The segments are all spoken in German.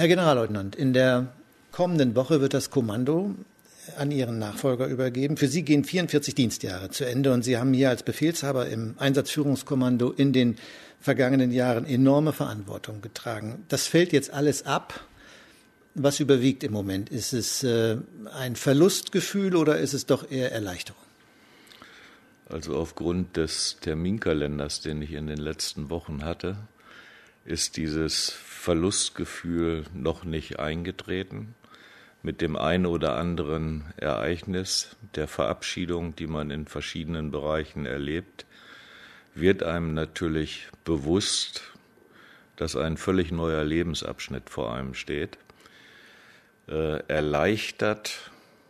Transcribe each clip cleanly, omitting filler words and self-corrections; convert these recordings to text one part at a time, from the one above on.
Herr Generalleutnant, in der kommenden Woche wird das Kommando an Ihren Nachfolger übergeben. Für Sie gehen 44 Dienstjahre zu Ende und Sie haben hier als Befehlshaber im Einsatzführungskommando in den vergangenen Jahren enorme Verantwortung getragen. Das fällt jetzt alles ab. Was überwiegt im Moment? Ist es ein Verlustgefühl oder ist es doch eher Erleichterung? Also aufgrund des Terminkalenders, den ich in den letzten Wochen hatte, ist dieses Verlustgefühl noch nicht eingetreten. Mit dem einen oder anderen Ereignis der Verabschiedung, die man in verschiedenen Bereichen erlebt, wird einem natürlich bewusst, dass ein völlig neuer Lebensabschnitt vor einem steht. Erleichtert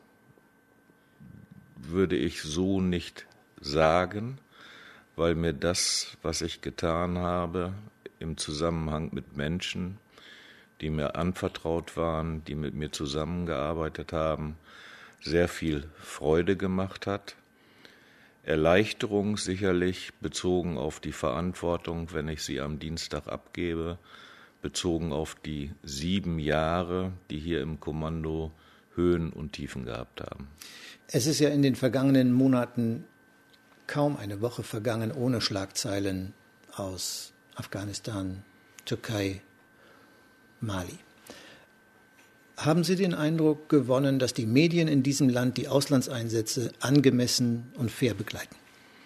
würde ich so nicht sagen, weil mir das, was ich getan habe, im Zusammenhang mit Menschen, die mir anvertraut waren, die mit mir zusammengearbeitet haben, sehr viel Freude gemacht hat. Erleichterung sicherlich bezogen auf die Verantwortung, wenn ich sie am Dienstag abgebe, bezogen auf die 7 Jahre, die hier im Kommando Höhen und Tiefen gehabt haben. Es ist ja in den vergangenen Monaten kaum eine Woche vergangen ohne Schlagzeilen aus Afghanistan, Türkei, Mali. Haben Sie den Eindruck gewonnen, dass die Medien in diesem Land die Auslandseinsätze angemessen und fair begleiten?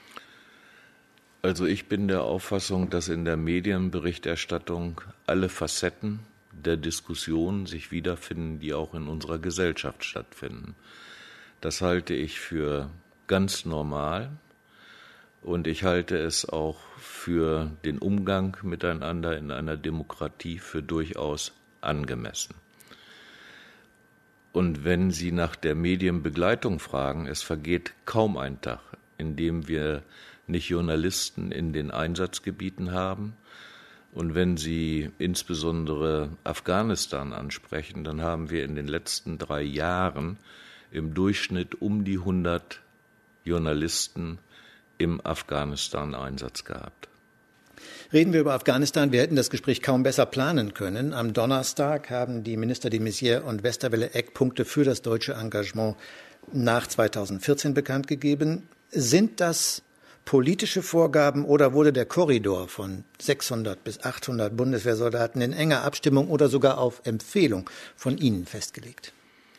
Also ich bin der Auffassung, dass in der Medienberichterstattung alle Facetten der Diskussion sich wiederfinden, die auch in unserer Gesellschaft stattfinden. Das halte ich für ganz normal und ich halte es auch für den Umgang miteinander in einer Demokratie für durchaus angemessen. Und wenn Sie nach der Medienbegleitung fragen, es vergeht kaum ein Tag, in dem wir nicht Journalisten in den Einsatzgebieten haben. Und wenn Sie insbesondere Afghanistan ansprechen, dann haben wir in den letzten 3 Jahren im Durchschnitt um die 100 Journalisten im Afghanistan-Einsatz gehabt. Reden wir über Afghanistan. Wir hätten das Gespräch kaum besser planen können. Am Donnerstag haben die Minister de Maizière und Westerwelle Eckpunkte für das deutsche Engagement nach 2014 bekannt gegeben. Sind das politische Vorgaben oder wurde der Korridor von 600 bis 800 Bundeswehrsoldaten in enger Abstimmung oder sogar auf Empfehlung von Ihnen festgelegt?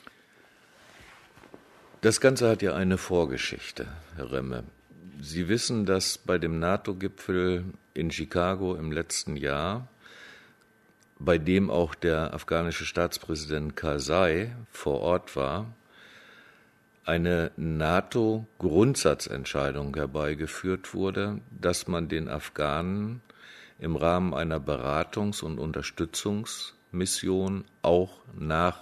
Das Ganze hat ja eine Vorgeschichte, Herr Remme. Sie wissen, dass bei dem NATO-Gipfel in Chicago im letzten Jahr, bei dem auch der afghanische Staatspräsident Karzai vor Ort war, eine NATO-Grundsatzentscheidung herbeigeführt wurde, dass man den Afghanen im Rahmen einer Beratungs- und Unterstützungsmission auch nach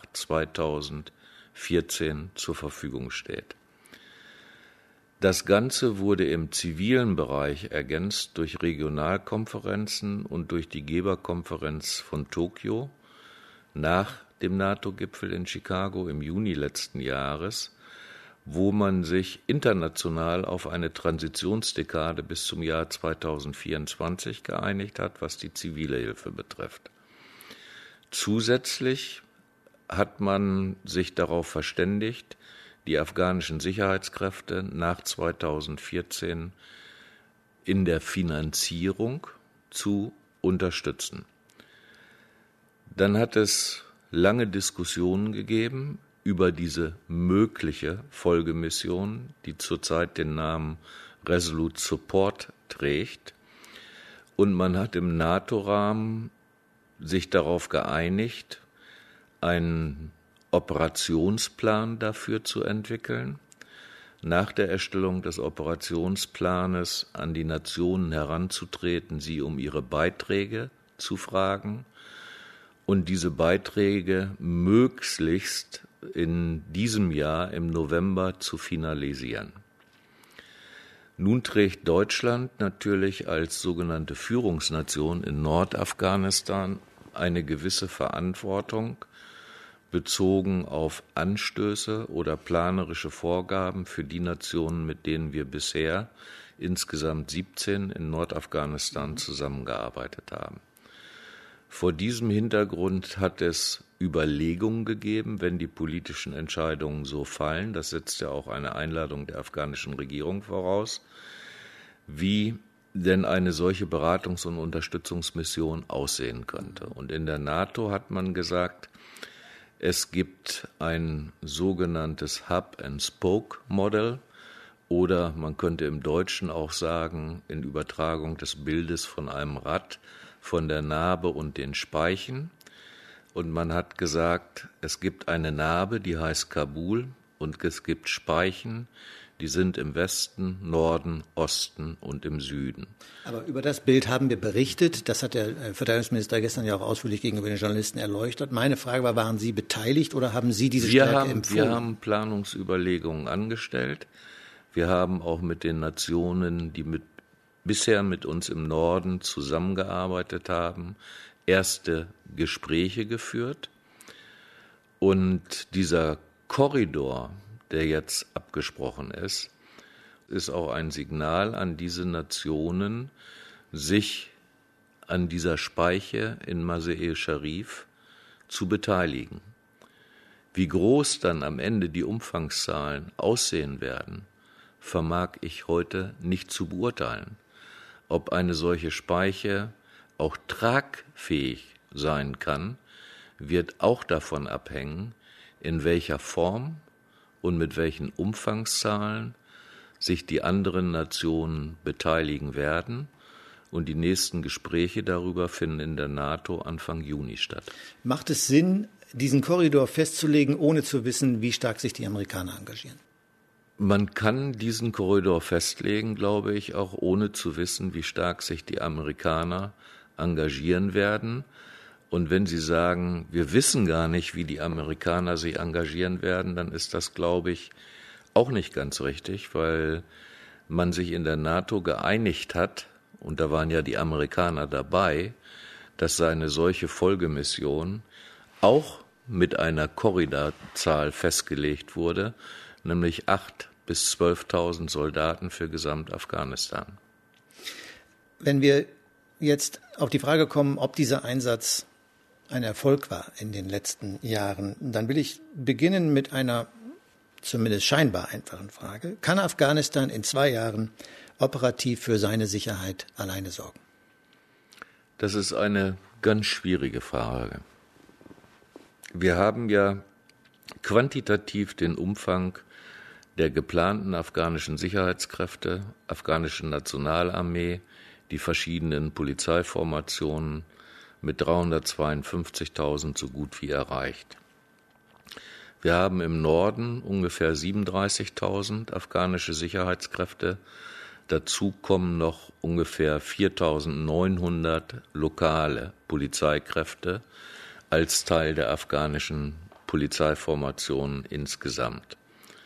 2014 zur Verfügung steht. Das Ganze wurde im zivilen Bereich ergänzt durch Regionalkonferenzen und durch die Geberkonferenz von Tokio nach dem NATO-Gipfel in Chicago im Juni letzten Jahres, wo man sich international auf eine Transitionsdekade bis zum Jahr 2024 geeinigt hat, was die zivile Hilfe betrifft. Zusätzlich hat man sich darauf verständigt, die afghanischen Sicherheitskräfte nach 2014 in der Finanzierung zu unterstützen. Dann hat es lange Diskussionen gegeben über diese mögliche Folgemission, die zurzeit den Namen Resolute Support trägt. Und man hat im NATO-Rahmen sich darauf geeinigt, einen Operationsplan dafür zu entwickeln, nach der Erstellung des Operationsplanes an die Nationen heranzutreten, sie um ihre Beiträge zu fragen und diese Beiträge möglichst in diesem Jahr im November zu finalisieren. Nun trägt Deutschland natürlich als sogenannte Führungsnation in Nordafghanistan eine gewisse Verantwortung bezogen auf Anstöße oder planerische Vorgaben für die Nationen, mit denen wir bisher insgesamt 17 in Nordafghanistan zusammengearbeitet haben. Vor diesem Hintergrund hat es Überlegungen gegeben, wenn die politischen Entscheidungen so fallen, das setzt ja auch eine Einladung der afghanischen Regierung voraus, wie denn eine solche Beratungs- und Unterstützungsmission aussehen könnte. Und in der NATO hat man gesagt, es gibt ein sogenanntes Hub-and-Spoke-Modell oder man könnte im Deutschen auch sagen, in Übertragung des Bildes von einem Rad, von der Narbe und den Speichen. Und man hat gesagt, es gibt eine Narbe, die heißt Kabul, und es gibt Speichen, die sind im Westen, Norden, Osten und im Süden. Aber über das Bild haben wir berichtet. Das hat der Verteidigungsminister gestern ja auch ausführlich gegenüber den Journalisten erläutert. Meine Frage war, waren Sie beteiligt oder haben Sie diese Stärke empfohlen? Wir haben Planungsüberlegungen angestellt. Wir haben auch mit den Nationen, die bisher mit uns im Norden zusammengearbeitet haben, erste Gespräche geführt. Und dieser Korridor, der jetzt abgesprochen ist, ist auch ein Signal an diese Nationen, sich an dieser Speiche in Mazar-e Sharif zu beteiligen. Wie groß dann am Ende die Umfangszahlen aussehen werden, vermag ich heute nicht zu beurteilen. Ob eine solche Speiche auch tragfähig sein kann, wird auch davon abhängen, in welcher Form und mit welchen Umfangszahlen sich die anderen Nationen beteiligen werden. Und die nächsten Gespräche darüber finden in der NATO Anfang Juni statt. Macht es Sinn, diesen Korridor festzulegen, ohne zu wissen, wie stark sich die Amerikaner engagieren? Man kann diesen Korridor festlegen, glaube ich, auch ohne zu wissen, wie stark sich die Amerikaner engagieren werden. Und wenn Sie sagen, wir wissen gar nicht, wie die Amerikaner sich engagieren werden, dann ist das, glaube ich, auch nicht ganz richtig, weil man sich in der NATO geeinigt hat, und da waren ja die Amerikaner dabei, dass eine solche Folgemission auch mit einer Korridorzahl festgelegt wurde, nämlich 8.000 bis 12.000 Soldaten für Gesamtafghanistan. Wenn wir jetzt auf die Frage kommen, ob dieser Einsatz ein Erfolg war in den letzten Jahren, dann will ich beginnen mit einer zumindest scheinbar einfachen Frage. Kann Afghanistan in 2 Jahren operativ für seine Sicherheit alleine sorgen? Das ist eine ganz schwierige Frage. Wir haben ja quantitativ den Umfang der geplanten afghanischen Sicherheitskräfte, afghanischen Nationalarmee, die verschiedenen Polizeiformationen mit 352.000 so gut wie erreicht. Wir haben im Norden ungefähr 37.000 afghanische Sicherheitskräfte. Dazu kommen noch ungefähr 4.900 lokale Polizeikräfte als Teil der afghanischen Polizeiformationen insgesamt.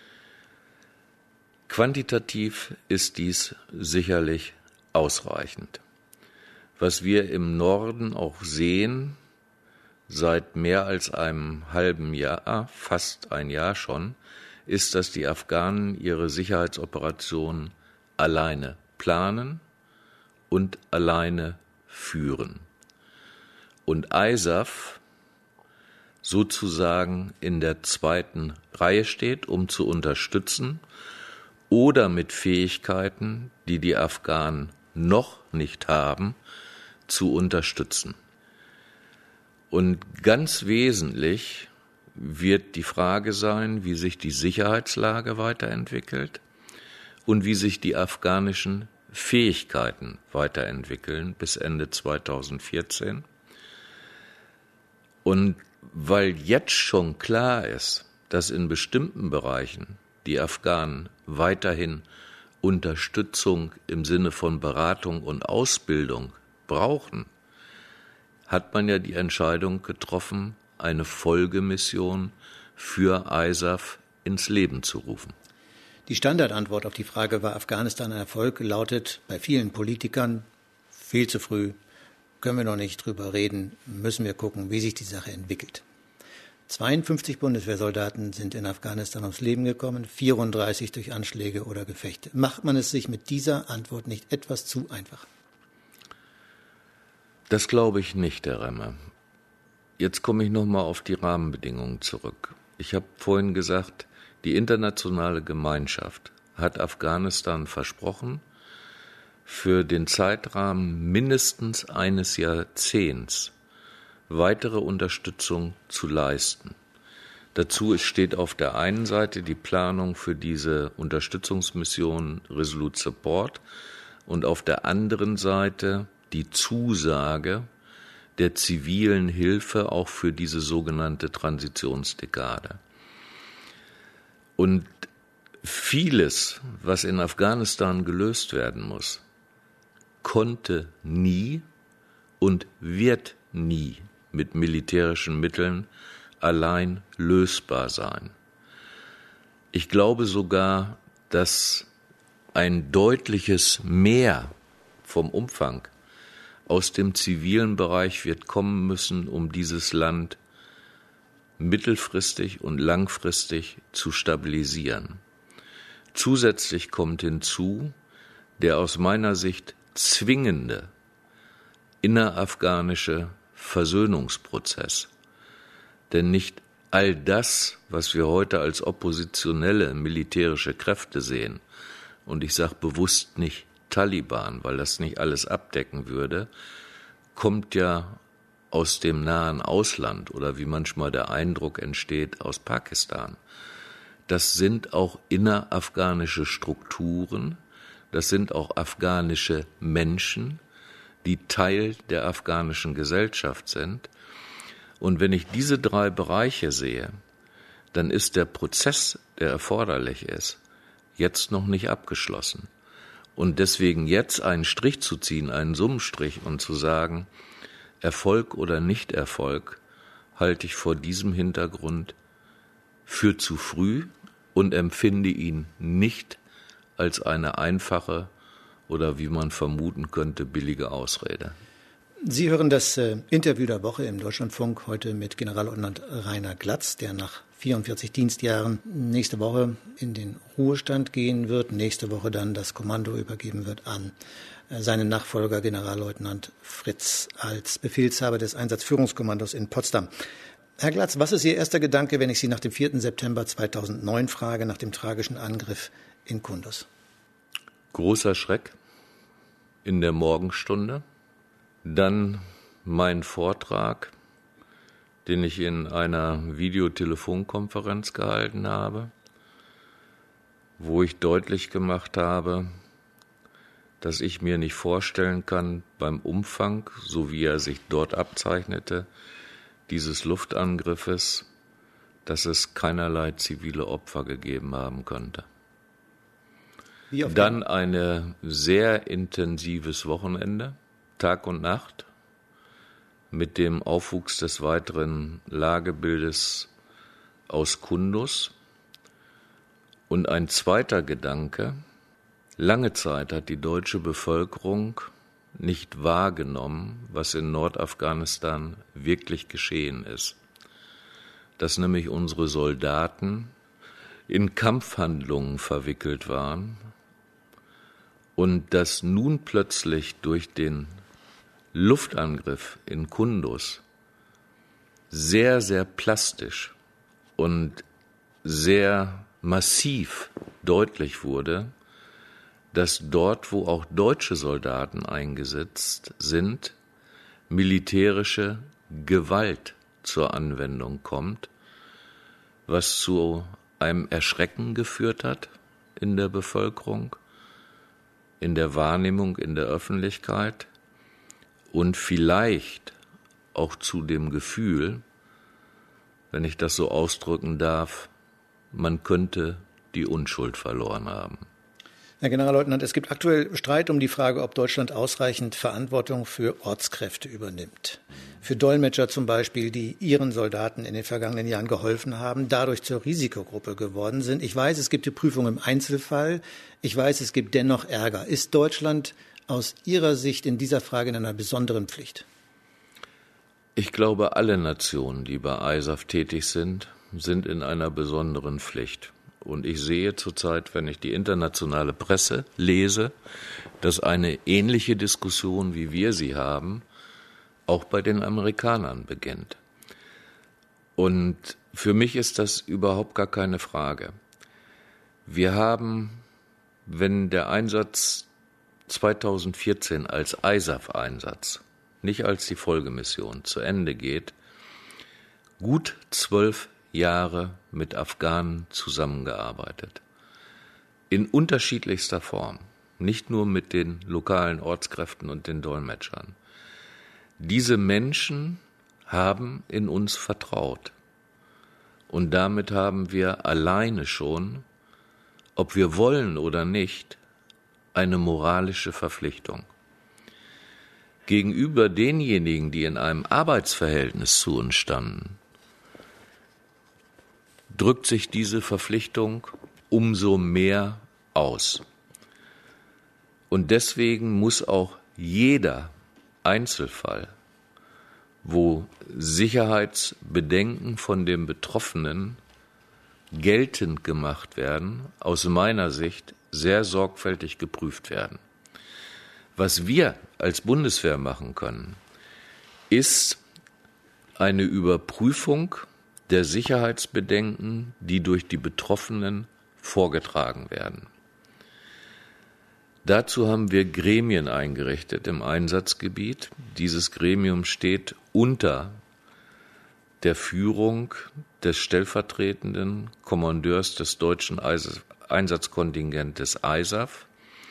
Quantitativ ist dies sicherlich ausreichend. Was wir im Norden auch sehen, seit mehr als einem halben Jahr, fast ein Jahr schon, ist, dass die Afghanen ihre Sicherheitsoperationen alleine planen und alleine führen. Und ISAF sozusagen in der zweiten Reihe steht, um zu unterstützen oder mit Fähigkeiten, die die Afghanen noch nicht haben, zu unterstützen. Und ganz wesentlich wird die Frage sein, wie sich die Sicherheitslage weiterentwickelt und wie sich die afghanischen Fähigkeiten weiterentwickeln bis Ende 2014. Und weil jetzt schon klar ist, dass in bestimmten Bereichen die Afghanen weiterhin Unterstützung im Sinne von Beratung und Ausbildung brauchen, hat man ja die Entscheidung getroffen, eine Folgemission für ISAF ins Leben zu rufen. Die Standardantwort auf die Frage, war Afghanistan ein Erfolg, lautet bei vielen Politikern, viel zu früh, können wir noch nicht drüber reden, müssen wir gucken, wie sich die Sache entwickelt. 52 Bundeswehrsoldaten sind in Afghanistan ums Leben gekommen, 34 durch Anschläge oder Gefechte. Macht man es sich mit dieser Antwort nicht etwas zu einfach? Das glaube ich nicht, Herr Remmer. Jetzt komme ich nochmal auf die Rahmenbedingungen zurück. Ich habe vorhin gesagt, die internationale Gemeinschaft hat Afghanistan versprochen, für den Zeitrahmen mindestens eines Jahrzehnts weitere Unterstützung zu leisten. Dazu steht auf der einen Seite die Planung für diese Unterstützungsmission Resolute Support und auf der anderen Seite die Zusage der zivilen Hilfe auch für diese sogenannte Transitionsdekade. Und vieles, was in Afghanistan gelöst werden muss, konnte nie und wird nie mit militärischen Mitteln allein lösbar sein. Ich glaube sogar, dass ein deutliches Mehr vom Umfang aus dem zivilen Bereich wird kommen müssen, um dieses Land mittelfristig und langfristig zu stabilisieren. Zusätzlich kommt hinzu der aus meiner Sicht zwingende innerafghanische Versöhnungsprozess. Denn nicht all das, was wir heute als oppositionelle militärische Kräfte sehen, und ich sage bewusst nicht Taliban, weil das nicht alles abdecken würde, kommt ja aus dem nahen Ausland oder wie manchmal der Eindruck entsteht, aus Pakistan. Das sind auch innerafghanische Strukturen, das sind auch afghanische Menschen, die Teil der afghanischen Gesellschaft sind. Und wenn ich diese drei Bereiche sehe, dann ist der Prozess, der erforderlich ist, jetzt noch nicht abgeschlossen. Und deswegen jetzt einen Strich zu ziehen, einen Summenstrich und zu sagen, Erfolg oder Nicht-Erfolg, halte ich vor diesem Hintergrund für zu früh und empfinde ihn nicht als eine einfache oder, wie man vermuten könnte, billige Ausrede. Sie hören das Interview der Woche im Deutschlandfunk heute mit Generalleutnant Rainer Glatz, der nach 44 Dienstjahren nächste Woche in den Ruhestand gehen wird, nächste Woche dann das Kommando übergeben wird an seinen Nachfolger Generalleutnant Fritz als Befehlshaber des Einsatzführungskommandos in Potsdam. Herr Glatz, was ist Ihr erster Gedanke, wenn ich Sie nach dem 4. September 2009 frage, nach dem tragischen Angriff in Kunduz? Großer Schreck in der Morgenstunde. Dann mein Vortrag, den ich in einer Videotelefonkonferenz gehalten habe, wo ich deutlich gemacht habe, dass ich mir nicht vorstellen kann, beim Umfang, so wie er sich dort abzeichnete, dieses Luftangriffes, dass es keinerlei zivile Opfer gegeben haben könnte. Dann ein sehr intensives Wochenende, Tag und Nacht, mit dem Aufwuchs des weiteren Lagebildes aus Kunduz. Und ein zweiter Gedanke: Lange Zeit hat die deutsche Bevölkerung nicht wahrgenommen, was in Nordafghanistan wirklich geschehen ist. Dass nämlich unsere Soldaten in Kampfhandlungen verwickelt waren und dass nun plötzlich durch den Luftangriff in Kunduz sehr, sehr plastisch und sehr massiv deutlich wurde, dass dort, wo auch deutsche Soldaten eingesetzt sind, militärische Gewalt zur Anwendung kommt, was zu einem Erschrecken geführt hat in der Bevölkerung, in der Wahrnehmung, in der Öffentlichkeit und vielleicht auch zu dem Gefühl, wenn ich das so ausdrücken darf, man könnte die Unschuld verloren haben. Herr Generalleutnant, es gibt aktuell Streit um die Frage, ob Deutschland ausreichend Verantwortung für Ortskräfte übernimmt. Für Dolmetscher zum Beispiel, die ihren Soldaten in den vergangenen Jahren geholfen haben, dadurch zur Risikogruppe geworden sind. Ich weiß, es gibt die Prüfung im Einzelfall. Ich weiß, es gibt dennoch Ärger. Ist Deutschland aus Ihrer Sicht in dieser Frage in einer besonderen Pflicht? Ich glaube, alle Nationen, die bei ISAF tätig sind, sind in einer besonderen Pflicht. Und ich sehe zurzeit, wenn ich die internationale Presse lese, dass eine ähnliche Diskussion, wie wir sie haben, auch bei den Amerikanern beginnt. Und für mich ist das überhaupt gar keine Frage. Wir haben, wenn der Einsatz 2014 als ISAF-Einsatz, nicht als die Folgemission, zu Ende geht, gut 12 Jahre mit Afghanen zusammengearbeitet. In unterschiedlichster Form, nicht nur mit den lokalen Ortskräften und den Dolmetschern. Diese Menschen haben in uns vertraut. Und damit haben wir alleine schon, ob wir wollen oder nicht, eine moralische Verpflichtung. Gegenüber denjenigen, die in einem Arbeitsverhältnis zu uns standen, drückt sich diese Verpflichtung umso mehr aus. Und deswegen muss auch jeder Einzelfall, wo Sicherheitsbedenken von dem Betroffenen geltend gemacht werden, aus meiner Sicht sehr sorgfältig geprüft werden. Was wir als Bundeswehr machen können, ist eine Überprüfung der Sicherheitsbedenken, die durch die Betroffenen vorgetragen werden. Dazu haben wir Gremien eingerichtet im Einsatzgebiet. Dieses Gremium steht unter der Führung des stellvertretenden Kommandeurs des deutschen Einsatzkontingentes ISAF.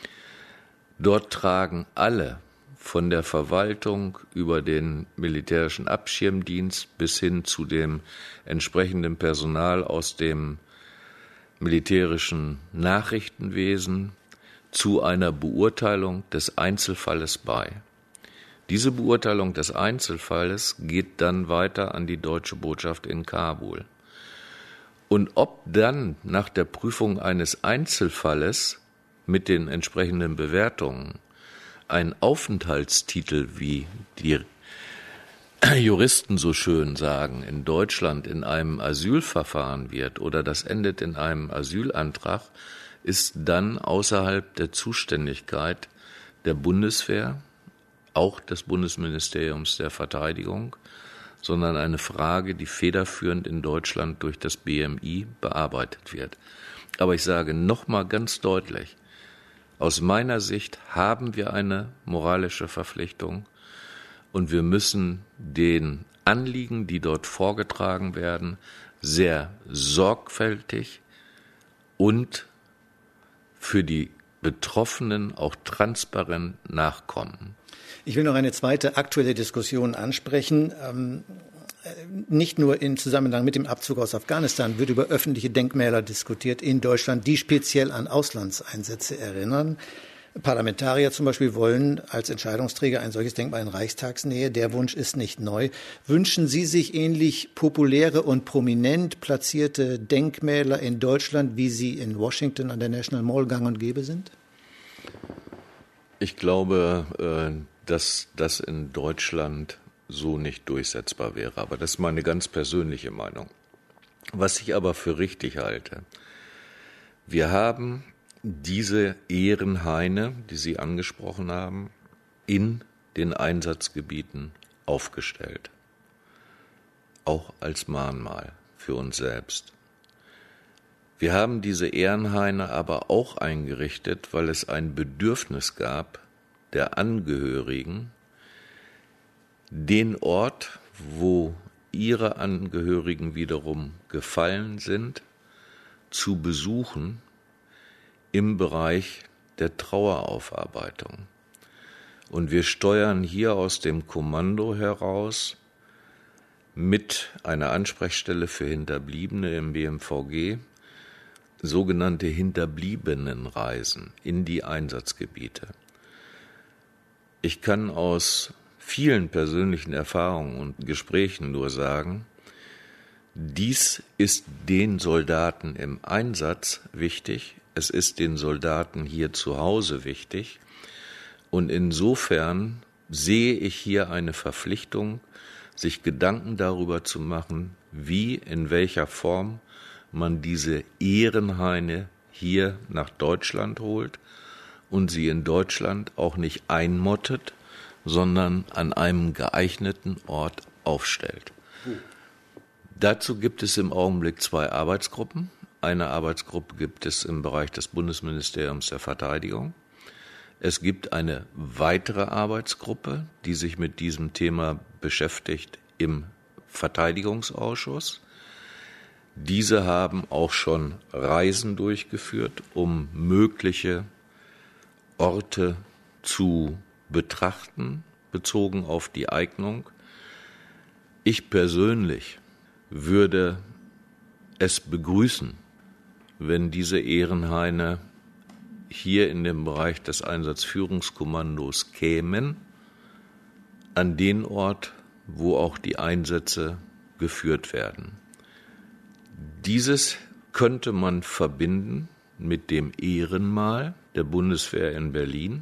Dort tragen alle, von der Verwaltung über den militärischen Abschirmdienst bis hin zu dem entsprechenden Personal aus dem militärischen Nachrichtenwesen, zu einer Beurteilung des Einzelfalles bei. Diese Beurteilung des Einzelfalles geht dann weiter an die deutsche Botschaft in Kabul. Und ob dann nach der Prüfung eines Einzelfalles mit den entsprechenden Bewertungen ein Aufenthaltstitel, wie die Juristen so schön sagen, in Deutschland in einem Asylverfahren wird oder das endet in einem Asylantrag, ist dann außerhalb der Zuständigkeit der Bundeswehr, auch des Bundesministeriums der Verteidigung, sondern eine Frage, die federführend in Deutschland durch das BMI bearbeitet wird. Aber ich sage nochmal ganz deutlich, aus meiner Sicht haben wir eine moralische Verpflichtung und wir müssen den Anliegen, die dort vorgetragen werden, sehr sorgfältig und für die Betroffenen auch transparent nachkommen. Ich will noch eine zweite aktuelle Diskussion ansprechen. Nicht nur im Zusammenhang mit dem Abzug aus Afghanistan wird über öffentliche Denkmäler diskutiert in Deutschland, die speziell an Auslandseinsätze erinnern. Parlamentarier zum Beispiel wollen als Entscheidungsträger ein solches Denkmal in Reichstagsnähe. Der Wunsch ist nicht neu. Wünschen Sie sich ähnlich populäre und prominent platzierte Denkmäler in Deutschland, wie sie in Washington an der National Mall gang und gäbe sind? Ich glaube, dass das in Deutschland so nicht durchsetzbar wäre. Aber das ist meine ganz persönliche Meinung. Was ich aber für richtig halte, wir haben diese Ehrenhaine, die Sie angesprochen haben, in den Einsatzgebieten aufgestellt. Auch als Mahnmal für uns selbst. Wir haben diese Ehrenhaine aber auch eingerichtet, weil es ein Bedürfnis gab der Angehörigen, den Ort, wo ihre Angehörigen wiederum gefallen sind, zu besuchen im Bereich der Traueraufarbeitung. Und wir steuern hier aus dem Kommando heraus mit einer Ansprechstelle für Hinterbliebene im BMVG sogenannte Hinterbliebenenreisen in die Einsatzgebiete. Ich kann aus vielen persönlichen Erfahrungen und Gesprächen nur sagen, dies ist den Soldaten im Einsatz wichtig, es ist den Soldaten hier zu Hause wichtig und insofern sehe ich hier eine Verpflichtung, sich Gedanken darüber zu machen, wie, in welcher Form man diese Ehrenhaine hier nach Deutschland holt und sie in Deutschland auch nicht einmottet, sondern an einem geeigneten Ort aufstellt. Dazu gibt es im Augenblick 2 Arbeitsgruppen. Eine Arbeitsgruppe gibt es im Bereich des Bundesministeriums der Verteidigung. Es gibt eine weitere Arbeitsgruppe, die sich mit diesem Thema beschäftigt im Verteidigungsausschuss. Diese haben auch schon Reisen durchgeführt, um mögliche Orte zu betrachten, bezogen auf die Eignung. Ich persönlich würde es begrüßen, wenn diese Ehrenhaine hier in dem Bereich des Einsatzführungskommandos kämen, an den Ort, wo auch die Einsätze geführt werden. Dieses könnte man verbinden mit dem Ehrenmal der Bundeswehr in Berlin.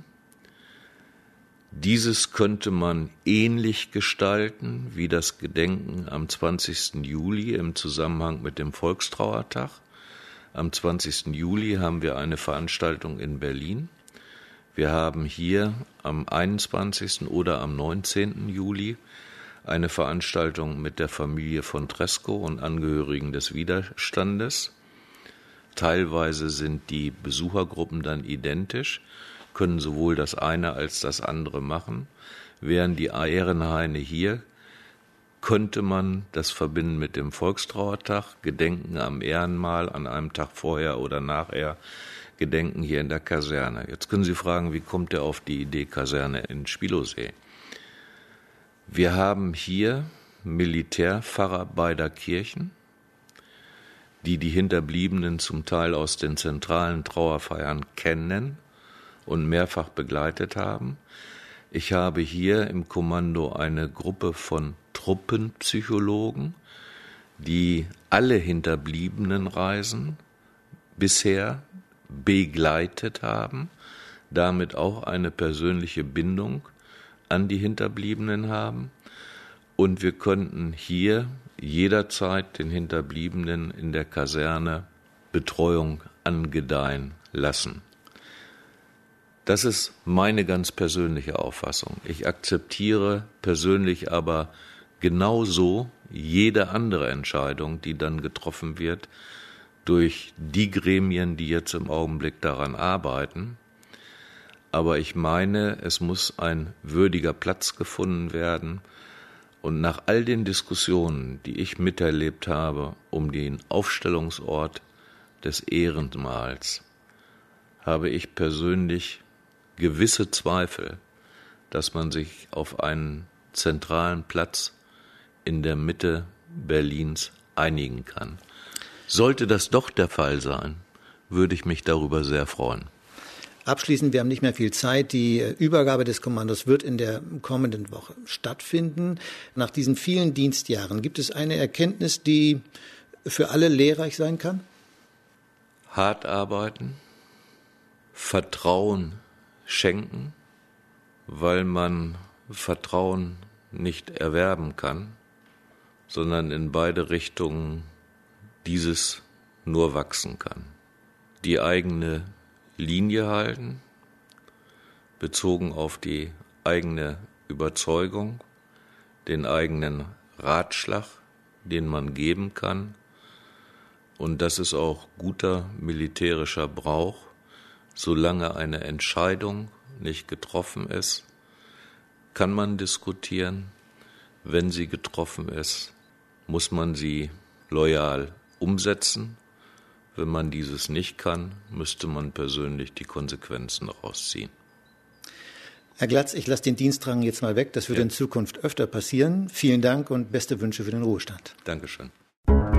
Dieses könnte man ähnlich gestalten wie das Gedenken am 20. Juli im Zusammenhang mit dem Volkstrauertag. Am 20. Juli haben wir eine Veranstaltung in Berlin. Wir haben hier am 21. oder am 19. Juli eine Veranstaltung mit der Familie von Tresckow und Angehörigen des Widerstandes. Teilweise sind die Besuchergruppen dann identisch, können sowohl das eine als das andere machen. Während die Ehrenhaine hier könnte man das verbinden mit dem Volkstrauertag, Gedenken am Ehrenmal an einem Tag vorher oder nachher, Gedenken hier in der Kaserne. Jetzt können Sie fragen, wie kommt er auf die Idee Kaserne in Spilosee? Wir haben hier Militärpfarrer beider Kirchen, die die Hinterbliebenen zum Teil aus den zentralen Trauerfeiern kennen und mehrfach begleitet haben. Ich habe hier im Kommando eine Gruppe von Truppenpsychologen, die alle Hinterbliebenenreisen bisher begleitet haben, damit auch eine persönliche Bindung an die Hinterbliebenen haben. Und wir könnten hier jederzeit den Hinterbliebenen in der Kaserne Betreuung angedeihen lassen. Das ist meine ganz persönliche Auffassung. Ich akzeptiere persönlich aber genauso jede andere Entscheidung, die dann getroffen wird durch die Gremien, die jetzt im Augenblick daran arbeiten. Aber ich meine, es muss ein würdiger Platz gefunden werden. Und nach all den Diskussionen, die ich miterlebt habe um den Aufstellungsort des Ehrenmals, habe ich persönlich gewisse Zweifel, dass man sich auf einen zentralen Platz in der Mitte Berlins einigen kann. Sollte das doch der Fall sein, würde ich mich darüber sehr freuen. Abschließend, wir haben nicht mehr viel Zeit. Die Übergabe des Kommandos wird in der kommenden Woche stattfinden. Nach diesen vielen Dienstjahren, gibt es eine Erkenntnis, die für alle lehrreich sein kann? Hart arbeiten, Vertrauen schenken, weil man Vertrauen nicht erwerben kann, sondern in beide Richtungen dieses nur wachsen kann. Die eigene Linie halten, bezogen auf die eigene Überzeugung, den eigenen Ratschlag, den man geben kann. Und das ist auch guter militärischer Brauch. Solange eine Entscheidung nicht getroffen ist, kann man diskutieren. Wenn sie getroffen ist, muss man sie loyal umsetzen. Wenn man dieses nicht kann, müsste man persönlich die Konsequenzen daraus ziehen. Herr Glatz, ich lasse den Dienstrang jetzt mal weg. Das wird in Zukunft öfter passieren. Vielen Dank und beste Wünsche für den Ruhestand. Dankeschön.